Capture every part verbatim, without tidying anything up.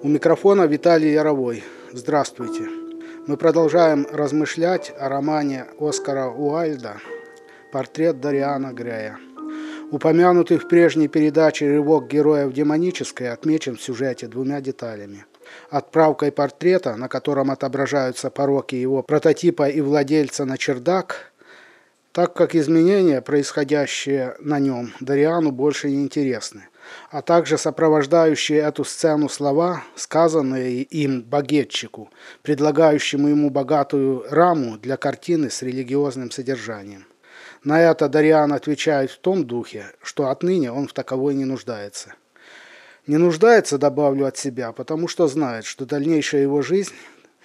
У микрофона Виталий Яровой. Здравствуйте. Мы продолжаем размышлять о романе Оскара Уайльда «Портрет Дориана Грея». Упомянутый в прежней передаче рывок героя в демоническое отмечен в сюжете двумя деталями. Отправкой портрета, на котором отображаются пороки его прототипа и владельца, на чердак, так как изменения, происходящие на нем, Дориану больше не интересны, а также сопровождающие эту сцену слова, сказанные им багетчику, предлагающему ему богатую раму для картины с религиозным содержанием. На это Дориан отвечает в том духе, что отныне он в таковой не нуждается. Не нуждается, добавлю от себя, потому что знает, что дальнейшая его жизнь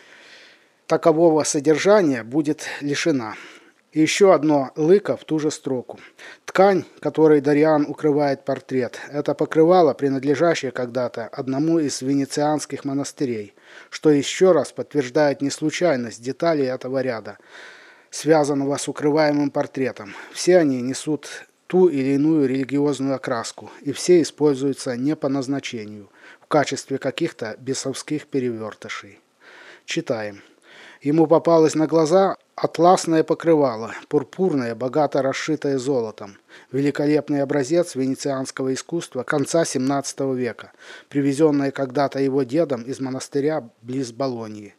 такового содержания будет лишена. И еще одно лыко в ту же строку. Ткань, которой Дориан укрывает портрет, это покрывало, принадлежащее когда-то одному из венецианских монастырей, что еще раз подтверждает неслучайность деталей этого ряда, связанного с укрываемым портретом. Все они несут ту или иную религиозную окраску, и все используются не по назначению, в качестве каких-то бесовских перевертышей. Читаем. Ему попалось на глаза атласное покрывало, пурпурное, богато расшитое золотом, великолепный образец венецианского искусства конца семнадцатого века, привезенное когда-то его дедом из монастыря близ Болоньи.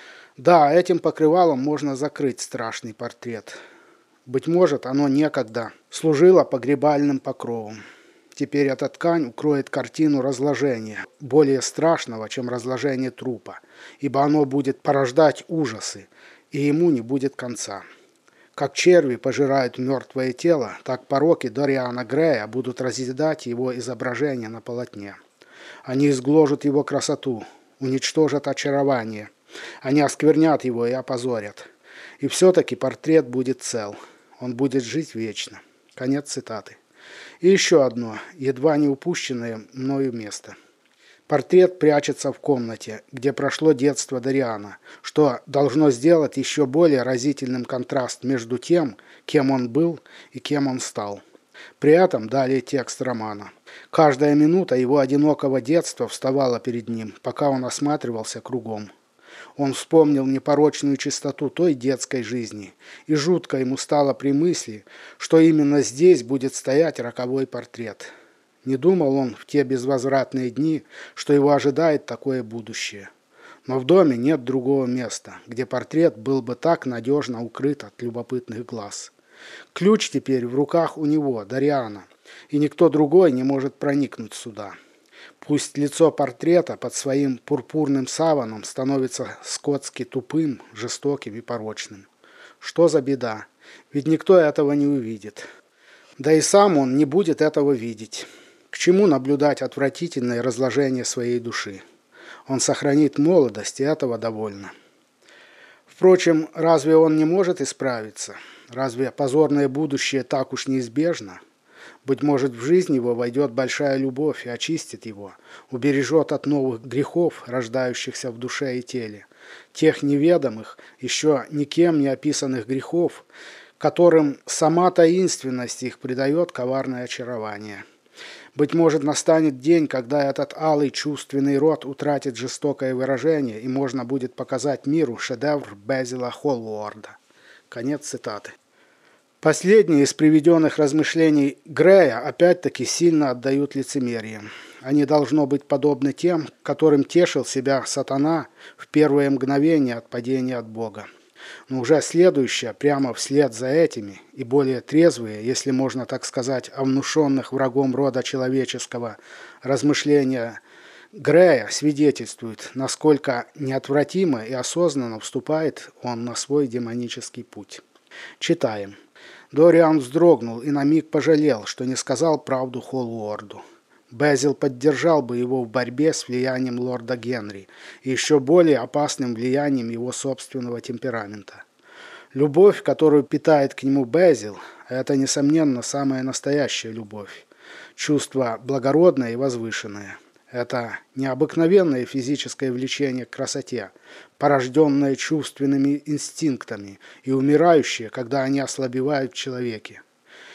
Да, этим покрывалом можно закрыть страшный портрет. Быть может, оно некогда служило погребальным покровом. Теперь эта ткань укроет картину разложения, более страшного, чем разложение трупа, ибо оно будет порождать ужасы, и ему не будет конца. Как черви пожирают мертвое тело, так пороки Дориана Грея будут разъедать его изображение на полотне. Они изгложат его красоту, уничтожат очарование, они осквернят его и опозорят. И все-таки портрет будет цел, он будет жить вечно. Конец цитаты. И еще одно, едва не упущенное мною место. Портрет прячется в комнате, где прошло детство Дориана, что должно сделать еще более разительным контраст между тем, кем он был и кем он стал. При этом далее текст романа. Каждая минута его одинокого детства вставала перед ним, пока он осматривался кругом. Он вспомнил непорочную чистоту той детской жизни, и жутко ему стало при мысли, что именно здесь будет стоять роковой портрет. Не думал он в те безвозвратные дни, что его ожидает такое будущее. Но в доме нет другого места, где портрет был бы так надежно укрыт от любопытных глаз. Ключ теперь в руках у него, Дориана, и никто другой не может проникнуть сюда. Пусть лицо портрета под своим пурпурным саваном становится скотски тупым, жестоким и порочным. Что за беда? Ведь никто этого не увидит. Да и сам он не будет этого видеть. К чему наблюдать отвратительное разложение своей души? Он сохранит молодость, и этого довольно. Впрочем, разве он не может исправиться? Разве позорное будущее так уж неизбежно? Быть может, в жизнь его войдет большая любовь и очистит его, убережет от новых грехов, рождающихся в душе и теле, тех неведомых, еще никем не описанных грехов, которым сама таинственность их придает коварное очарование. Быть может, настанет день, когда этот алый чувственный род утратит жестокое выражение, и можно будет показать миру шедевр Безила Холлуорда. Конец цитаты. Последние из приведенных размышлений Грея опять-таки сильно отдают лицемерием. Они должно быть подобны тем, которым тешил себя сатана в первое мгновение от падения от Бога. Но уже следующее, прямо вслед за этими, и более трезвые, если можно так сказать, о внушенных врагом рода человеческого, размышления Грея свидетельствуют, насколько неотвратимо и осознанно вступает он на свой демонический путь. Читаем. Дориан вздрогнул и на миг пожалел, что не сказал правду Холлуорду. Безил поддержал бы его в борьбе с влиянием лорда Генри и еще более опасным влиянием его собственного темперамента. Любовь, которую питает к нему Безил, это, несомненно, самая настоящая любовь. Чувство благородное и возвышенное. Это необыкновенное физическое влечение к красоте, порожденное чувственными инстинктами и умирающее, когда они ослабевают в человеке.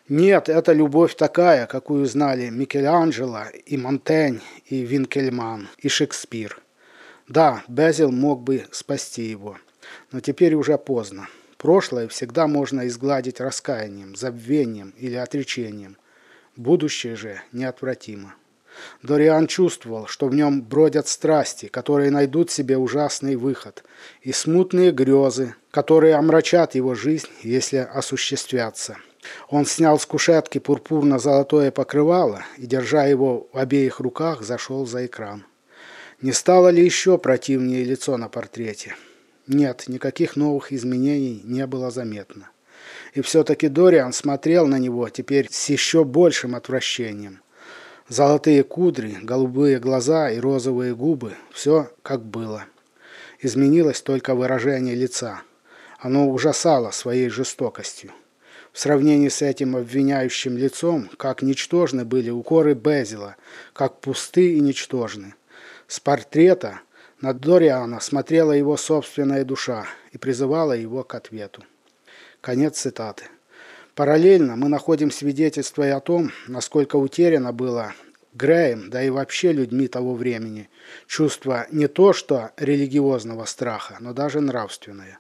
Нет, это любовь такая, какую знали Микеланджело и Монтень, и Винкельман, и Шекспир. Да, Безил мог бы спасти его, но теперь уже поздно. Прошлое всегда можно изгладить раскаянием, забвением или отречением. Будущее же неотвратимо. Дориан чувствовал, что в нем бродят страсти, которые найдут себе ужасный выход, и смутные грезы, которые омрачат его жизнь, если осуществятся. Он снял с кушетки пурпурно-золотое покрывало и, держа его в обеих руках, зашел за экран. Не стало ли еще противнее лицо на портрете? Нет, никаких новых изменений не было заметно. И все-таки Дориан смотрел на него теперь с еще большим отвращением. Золотые кудри, голубые глаза и розовые губы – все как было. Изменилось только выражение лица. Оно ужасало своей жестокостью. В сравнении с этим обвиняющим лицом, как ничтожны были укоры Безила, как пусты и ничтожны. С портрета на Дориана смотрела его собственная душа и призывала его к ответу. Конец цитаты. Параллельно мы находим свидетельства и о том, насколько утеряно было Греем, да и вообще людьми того времени, чувство не то что религиозного страха, но даже нравственное.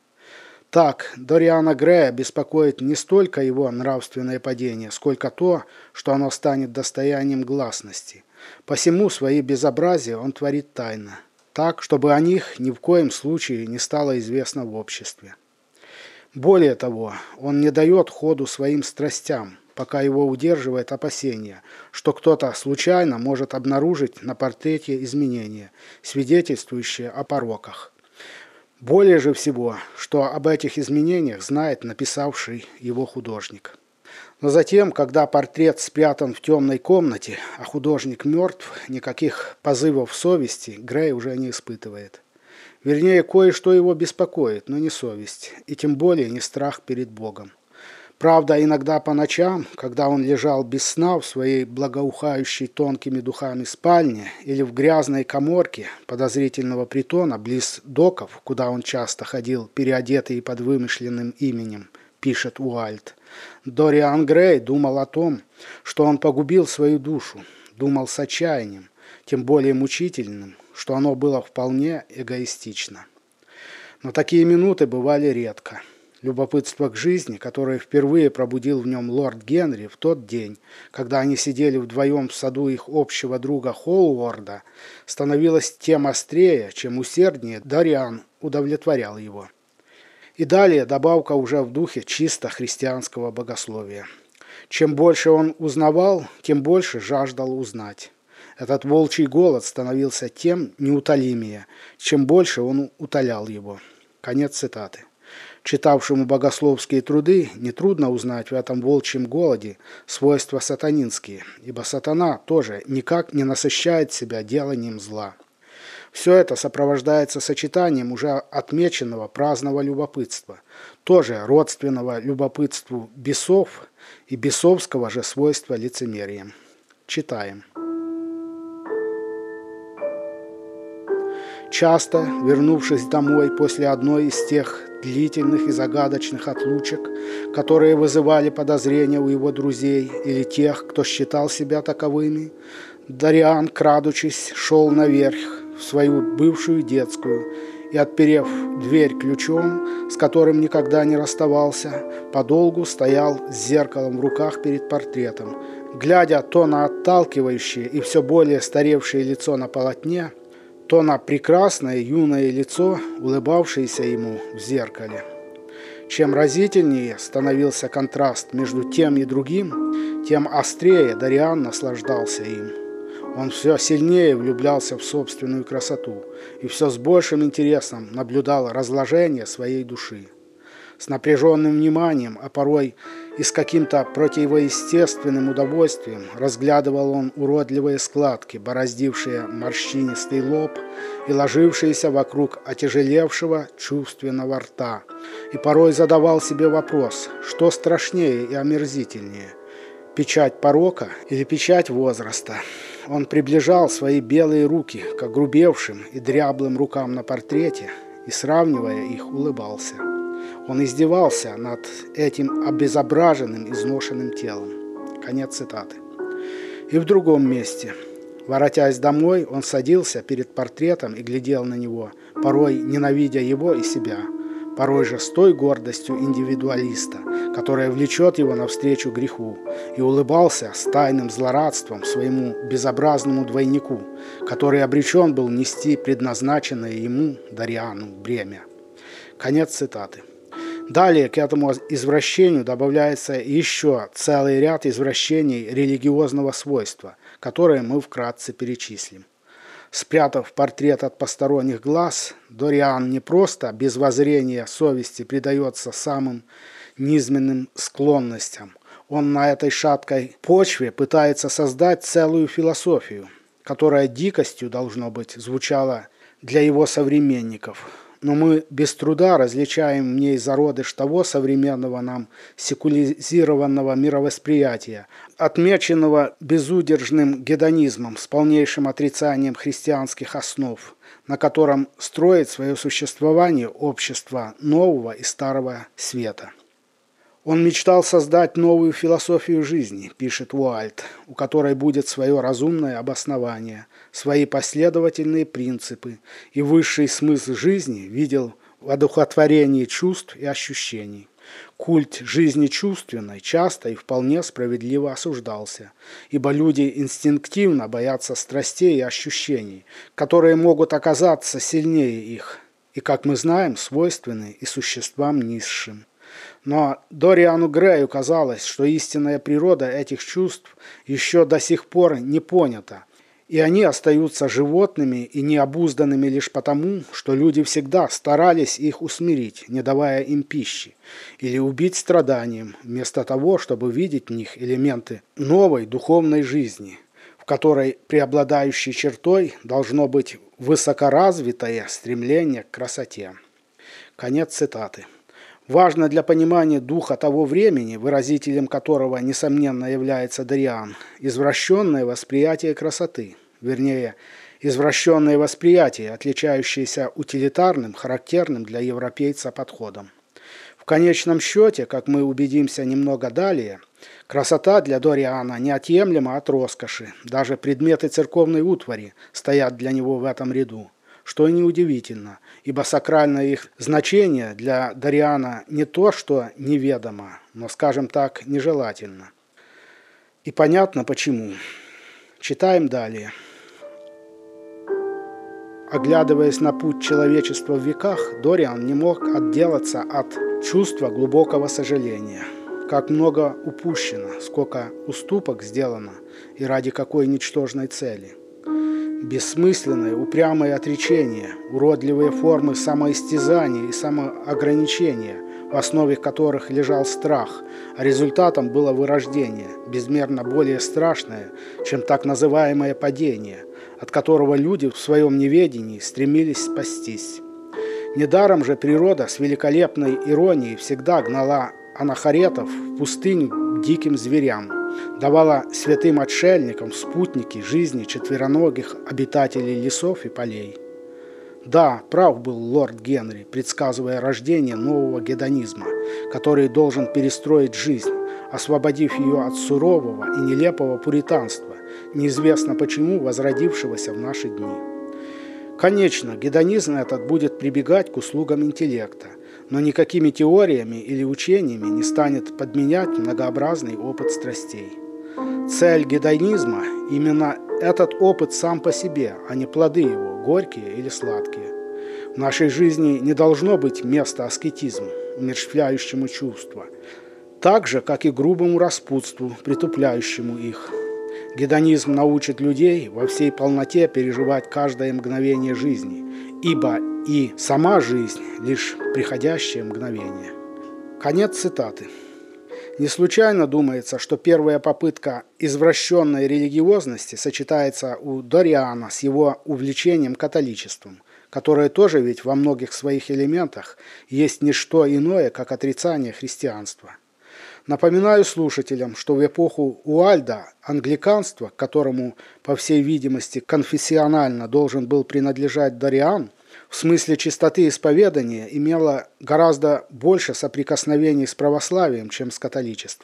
Так, Дориана Грея беспокоит не столько его нравственное падение, сколько то, что оно станет достоянием гласности. Посему свои безобразия он творит тайно, так, чтобы о них ни в коем случае не стало известно в обществе. Более того, он не дает ходу своим страстям, пока его удерживает опасение, что кто-то случайно может обнаружить на портрете изменения, свидетельствующие о пороках. Более же всего, что об этих изменениях знает написавший его художник. Но затем, когда портрет спрятан в темной комнате, а художник мертв, никаких позывов совести Грей уже не испытывает. Вернее, кое-что его беспокоит, но не совесть, и тем более не страх перед Богом. Правда, иногда по ночам, когда он лежал без сна в своей благоухающей тонкими духами спальне или в грязной каморке подозрительного притона близ доков, куда он часто ходил, переодетый под вымышленным именем, пишет Уайльд, Дориан Грей думал о том, что он погубил свою душу, думал с отчаянием, тем более мучительным, что оно было вполне эгоистично. Но такие минуты бывали редко. Любопытство к жизни, которое впервые пробудил в нем лорд Генри в тот день, когда они сидели вдвоем в саду их общего друга Холлуорда, становилось тем острее, чем усерднее Дориан удовлетворял его. И далее добавка уже в духе чисто христианского богословия. Чем больше он узнавал, тем больше жаждал узнать. Этот волчий голод становился тем неутолимее, чем больше он утолял его. Конец цитаты. Читавшему богословские труды нетрудно узнать в этом волчьем голоде свойства сатанинские, ибо сатана тоже никак не насыщает себя деланием зла. Все это сопровождается сочетанием уже отмеченного праздного любопытства, тоже родственного любопытству бесов и бесовского же свойства лицемерием. Читаем. Часто, вернувшись домой после одной из тех длительных и загадочных отлучек, которые вызывали подозрения у его друзей или тех, кто считал себя таковыми, Дориан, крадучись, шел наверх в свою бывшую детскую и, отперев дверь ключом, с которым никогда не расставался, подолгу стоял с зеркалом в руках перед портретом, глядя то на отталкивающее и все более старевшее лицо на полотне, то на прекрасное юное лицо, улыбавшееся ему в зеркале. Чем разительнее становился контраст между тем и другим, тем острее Дориан наслаждался им. Он все сильнее влюблялся в собственную красоту и все с большим интересом наблюдал разложение своей души. С напряженным вниманием, а порой и с каким-то противоестественным удовольствием разглядывал он уродливые складки, бороздившие морщинистый лоб и ложившиеся вокруг отяжелевшего чувственного рта, и порой задавал себе вопрос, что страшнее и омерзительнее – печать порока или печать возраста. Он приближал свои белые руки к огрубевшим и дряблым рукам на портрете и, сравнивая их, улыбался. Он издевался над этим обезображенным, изношенным телом. Конец цитаты. И в другом месте. Воротясь домой, он садился перед портретом и глядел на него, порой ненавидя его и себя, порой же с той гордостью индивидуалиста, которая влечет его навстречу греху, и улыбался с тайным злорадством своему безобразному двойнику, который обречен был нести предназначенное ему, Дориану, бремя. Конец цитаты. Далее к этому извращению добавляется еще целый ряд извращений религиозного свойства, которые мы вкратце перечислим. Спрятав портрет от посторонних глаз, Дориан не просто без воззрения совести предается самым низменным склонностям. Он на этой шаткой почве пытается создать целую философию, которая дикостью, должно быть, звучала для его современников. Но мы без труда различаем в ней зародыш того современного нам секуляризированного мировосприятия, отмеченного безудержным гедонизмом с полнейшим отрицанием христианских основ, на котором строит свое существование общество нового и старого света. Он мечтал создать новую философию жизни, пишет Уайльд, у которой будет свое разумное обоснование, свои последовательные принципы, и высший смысл жизни видел в одухотворении чувств и ощущений. Культ жизни чувственной часто и вполне справедливо осуждался, ибо люди инстинктивно боятся страстей и ощущений, которые могут оказаться сильнее их, и, как мы знаем, свойственны и существам низшим. Но Дориану Грею казалось, что истинная природа этих чувств еще до сих пор не понята, и они остаются животными и необузданными лишь потому, что люди всегда старались их усмирить, не давая им пищи, или убить страданием, вместо того, чтобы видеть в них элементы новой духовной жизни, в которой преобладающей чертой должно быть высокоразвитое стремление к красоте. Конец цитаты. Важно для понимания духа того времени, выразителем которого, несомненно, является Дориан, извращенное восприятие красоты, вернее, извращенное восприятие, отличающееся утилитарным, характерным для европейца подходом. В конечном счете, как мы убедимся немного далее, красота для Дориана неотъемлема от роскоши, даже предметы церковной утвари стоят для него в этом ряду. Что и неудивительно, ибо сакральное их значение для Дориана не то, что неведомо, но, скажем так, нежелательно. И понятно почему. Читаем далее. Оглядываясь на путь человечества в веках, Дориан не мог отделаться от чувства глубокого сожаления. Как много упущено, сколько уступок сделано и ради какой ничтожной цели. Бессмысленное, упрямое отречение, уродливые формы самоистязания и самоограничения, в основе которых лежал страх, а результатом было вырождение, безмерно более страшное, чем так называемое падение, от которого люди в своем неведении стремились спастись. Недаром же природа с великолепной иронией всегда гнала анахаретов в пустыню к диким зверям, давала святым отшельникам спутники жизни четвероногих обитателей лесов и полей. Да, прав был лорд Генри, предсказывая рождение нового гедонизма, который должен перестроить жизнь, освободив ее от сурового и нелепого пуританства, неизвестно почему возродившегося в наши дни. Конечно, гедонизм этот будет прибегать к услугам интеллекта, но никакими теориями или учениями не станет подменять многообразный опыт страстей. Цель гедонизма – именно этот опыт сам по себе, а не плоды его, горькие или сладкие. В нашей жизни не должно быть места аскетизму, умерщвляющему чувства, так же, как и грубому распутству, притупляющему их. Гедонизм научит людей во всей полноте переживать каждое мгновение жизни, ибо и сама жизнь – лишь приходящее мгновение. Конец цитаты. Не случайно думается, что первая попытка извращенной религиозности сочетается у Дориана с его увлечением католичеством, которое тоже ведь во многих своих элементах есть не что иное, как отрицание христианства. Напоминаю слушателям, что в эпоху Уайльда англиканство, к которому, по всей видимости, конфессионально должен был принадлежать Дориан, в смысле чистоты исповедания имело гораздо больше соприкосновений с православием, чем с католичеством.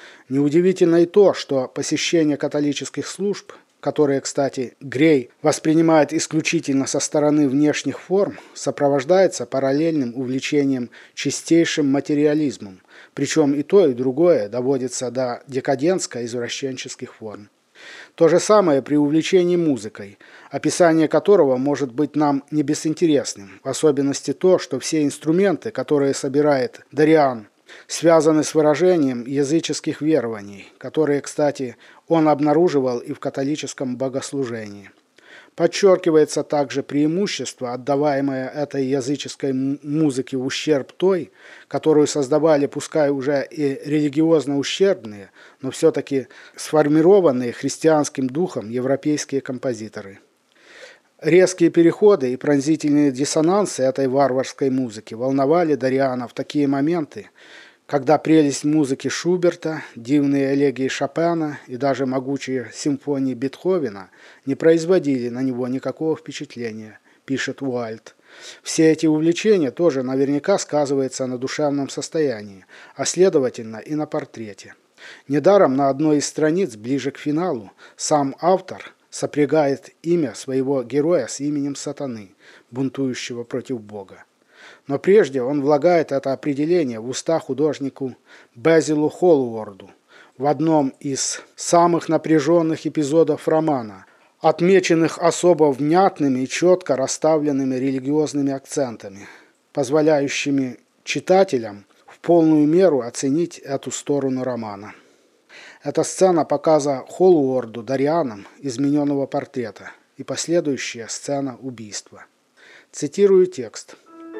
Неудивительно и то, что посещение католических служб, которые, кстати, Грей воспринимает исключительно со стороны внешних форм, сопровождается параллельным увлечением чистейшим материализмом, причем и то, и другое доводится до декадентско-извращенческих форм. То же самое при увлечении музыкой, описание которого может быть нам не безинтересным, в особенности то, что все инструменты, которые собирает Дориан, связаны с выражением языческих верований, которые, кстати, он обнаруживал и в католическом богослужении. Подчеркивается также преимущество, отдаваемое этой языческой музыке в ущерб той, которую создавали пускай уже и религиозно ущербные, но все-таки сформированные христианским духом европейские композиторы. Резкие переходы и пронзительные диссонансы этой варварской музыки волновали Дориана в такие моменты, когда прелесть музыки Шуберта, дивные элегии Шопена и даже могучие симфонии Бетховена не производили на него никакого впечатления, пишет Уайльд. Все эти увлечения тоже наверняка сказываются на душевном состоянии, а следовательно и на портрете. Недаром на одной из страниц, ближе к финалу, сам автор сопрягает имя своего героя с именем сатаны, бунтующего против Бога. Но прежде он влагает это определение в уста художнику Безилу Холлуорду в одном из самых напряженных эпизодов романа, отмеченных особо внятными и четко расставленными религиозными акцентами, позволяющими читателям в полную меру оценить эту сторону романа. Это сцена показа Холлуорду Дорианом измененного портрета и последующая сцена убийства. Цитирую текст.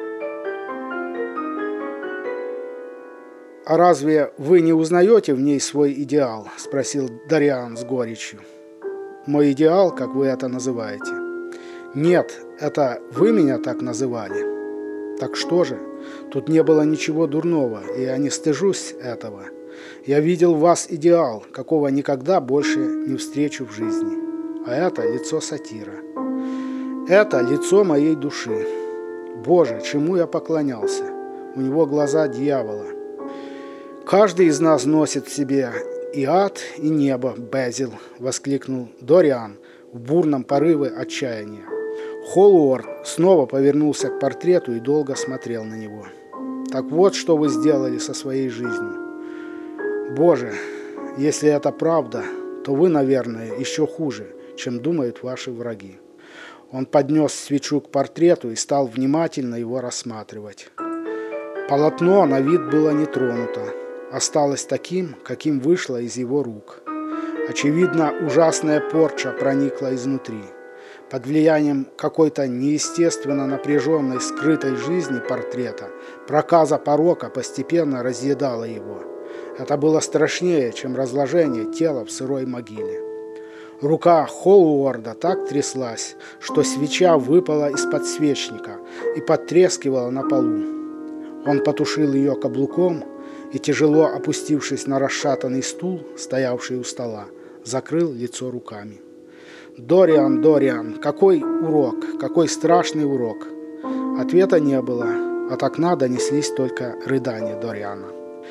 «А разве вы не узнаете в ней свой идеал?» – спросил Дориан с горечью. «Мой идеал, как вы это называете?» «Нет, это вы меня так называли». «Так что же? Тут не было ничего дурного, и я не стыжусь этого. Я видел в вас идеал, какого никогда больше не встречу в жизни. А это лицо сатира. Это лицо моей души. Боже, чему я поклонялся? У него глаза дьявола. Каждый из нас носит в себе и ад, и небо, Безил», — воскликнул Дориан в бурном порыве отчаяния. Холлуорд снова повернулся к портрету и долго смотрел на него. «Так вот, что вы сделали со своей жизнью. Боже, если это правда, то вы, наверное, еще хуже, чем думают ваши враги». Он поднес свечу к портрету и стал внимательно его рассматривать. Полотно на вид было не тронуто. Осталось таким, каким вышло из его рук. Очевидно, ужасная порча проникла изнутри. Под влиянием какой-то неестественно напряженной скрытой жизни портрета проказа порока постепенно разъедала его. Это было страшнее, чем разложение тела в сырой могиле. Рука Холлуорда так тряслась, что свеча выпала из подсвечника и потрескивала на полу. Он потушил ее каблуком и, тяжело опустившись на расшатанный стул, стоявший у стола, закрыл лицо руками. «Дориан, Дориан, какой урок, какой страшный урок!» Ответа не было, от окна донеслись только рыдания Дориана.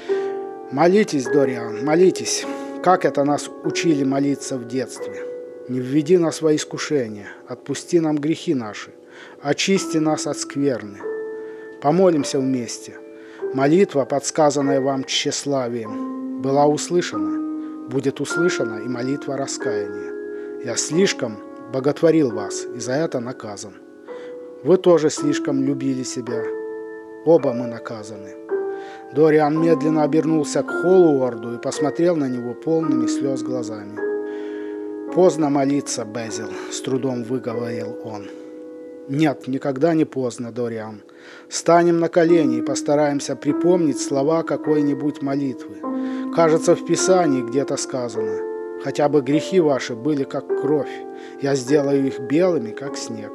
«Молитесь, Дориан, молитесь, как это нас учили молиться в детстве. Не введи нас во искушение, отпусти нам грехи наши, очисти нас от скверны. Помолимся вместе. Молитва, подсказанная вам тщеславием, была услышана, будет услышана и молитва раскаяния. Я слишком боготворил вас и за это наказан. Вы тоже слишком любили себя. Оба мы наказаны». Дориан медленно обернулся к Холлуорду и посмотрел на него полными слез глазами. «Поздно молиться, Безил», — с трудом выговорил он. «Нет, никогда не поздно, Дориан. Станем на колени и постараемся припомнить слова какой-нибудь молитвы. Кажется, в Писании где-то сказано: хотя бы грехи ваши были как кровь, я сделаю их белыми, как снег».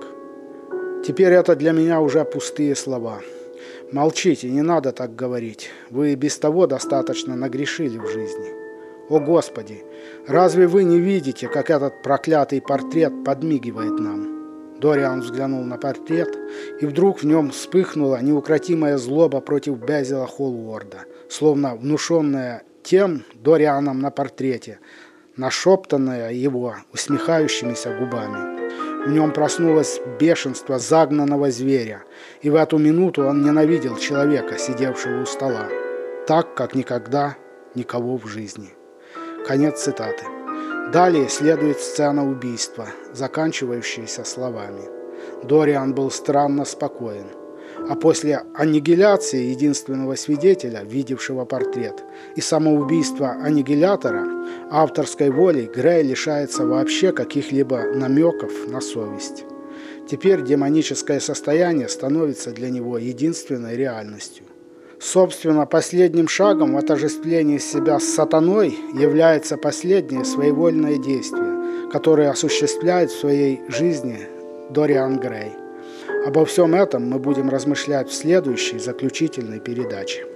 Теперь это для меня уже пустые слова. Молчите, не надо так говорить. Вы и без того достаточно нагрешили в жизни. О Господи, разве вы не видите, как этот проклятый портрет подмигивает нам? Дориан взглянул на портрет, и вдруг в нем вспыхнула неукротимая злоба против Безила Холлуорда, словно внушенная тем Дорианом на портрете, нашептанное его усмехающимися губами. В нем проснулось бешенство загнанного зверя, и в эту минуту он ненавидел человека, сидевшего у стола, так, как никогда никого в жизни. Конец цитаты. Далее следует сцена убийства, заканчивающаяся словами: «Дориан был странно спокоен». А после аннигиляции единственного свидетеля, видевшего портрет, и самоубийства аннигилятора, авторской волей Грей лишается вообще каких-либо намеков на совесть. Теперь демоническое состояние становится для него единственной реальностью. Собственно, последним шагом в отождествлении себя с сатаной является последнее своевольное действие, которое осуществляет в своей жизни Дориан Грей. Обо всем этом мы будем размышлять в следующей, заключительной передаче.